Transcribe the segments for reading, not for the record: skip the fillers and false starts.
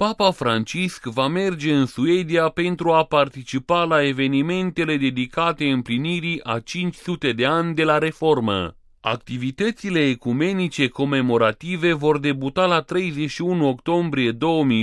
Papa Francisc va merge în Suedia pentru a participa la evenimentele dedicate împlinirii a 500 de ani de la Reformă. Activitățile ecumenice comemorative vor debuta la 31 octombrie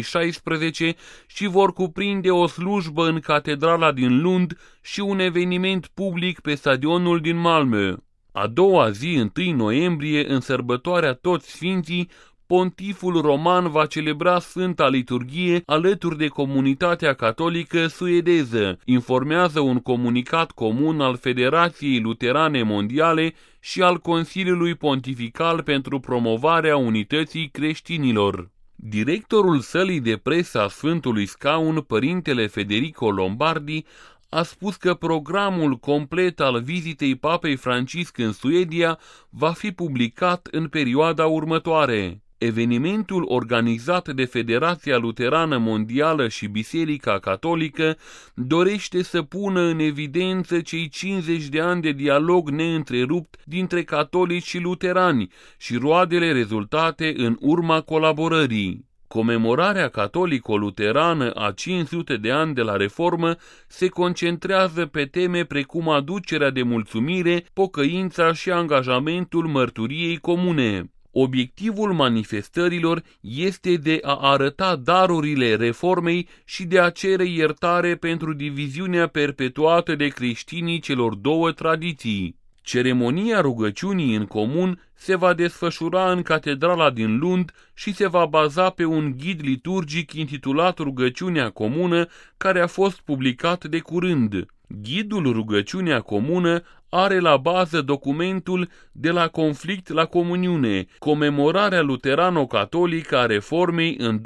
2016 și vor cuprinde o slujbă în catedrala din Lund și un eveniment public pe stadionul din Malmö. A doua zi, 1 noiembrie, în sărbătoarea Toți Sfinții, Pontiful Roman va celebra Sfânta Liturghie alături de comunitatea catolică suedeză, informează un comunicat comun al Federației Luterane Mondiale și al Consiliului Pontifical pentru promovarea unității creștinilor. Directorul sălii de presă a Sfântului Scaun, părintele Federico Lombardi, a spus că programul complet al vizitei Papei Francisc în Suedia va fi publicat în perioada următoare. Evenimentul organizat de Federația Luterană Mondială și Biserica Catolică dorește să pună în evidență cei 50 de ani de dialog neîntrerupt dintre catolici și luterani și roadele rezultate în urma colaborării. Comemorarea catolico-luterană a 500 de ani de la Reformă se concentrează pe teme precum aducerea de mulțumire, pocăința și angajamentul mărturiei comune. Obiectivul manifestărilor este de a arăta darurile reformei și de a cere iertare pentru diviziunea perpetuată de creștinii celor două tradiții. Ceremonia rugăciunii în comun se va desfășura în catedrala din Lund și se va baza pe un ghid liturgic intitulat Rugăciunea Comună, care a fost publicat de curând. Ghidul Rugăciunea Comună are la bază documentul De la conflict la comuniune, comemorarea luterano-catolică a Reformei în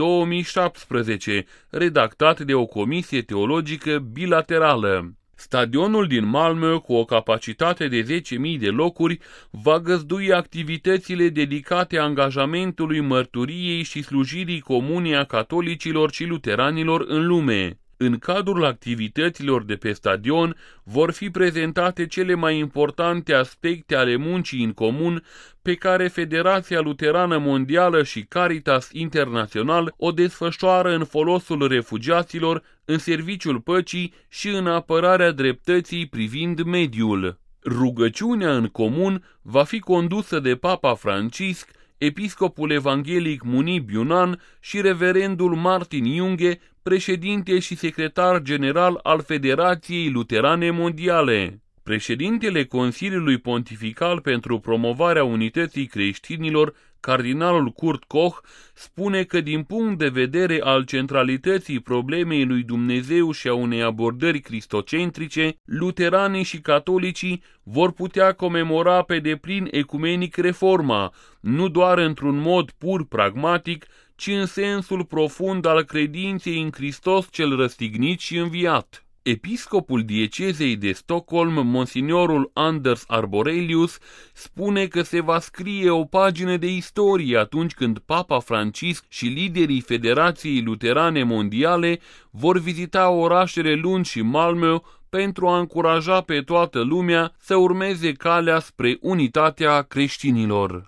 2017, redactat de o comisie teologică bilaterală. Stadionul din Malmö, cu o capacitate de 10.000 de locuri, va găzdui activitățile dedicate angajamentului mărturiei și slujirii comune a catolicilor și luteranilor în lume. În cadrul activităților de pe stadion vor fi prezentate cele mai importante aspecte ale muncii în comun pe care Federația Luterană Mondială și Caritas Internațional o desfășoară în folosul refugiaților, în serviciul păcii și în apărarea dreptății privind mediul. Rugăciunea în comun va fi condusă de Papa Francisc, episcopul evanghelic Munib Yunan și reverendul Martin Junge, președinte și secretar general al Federației Luterane Mondiale. Președintele Consiliului Pontifical pentru promovarea unității creștinilor, cardinalul Kurt Koch, spune că din punct de vedere al centralității problemei lui Dumnezeu și a unei abordări cristocentrice, luteranii și catolicii vor putea comemora pe deplin ecumenic reforma, nu doar într-un mod pur pragmatic, ci în sensul profund al credinței în Hristos cel răstignit și înviat. Episcopul diecezei de Stockholm, monsignorul Anders Arborelius, spune că se va scrie o pagină de istorie atunci când Papa Francisc și liderii Federației Luterane Mondiale vor vizita orașele Lund și Malmö pentru a încuraja pe toată lumea să urmeze calea spre unitatea creștinilor.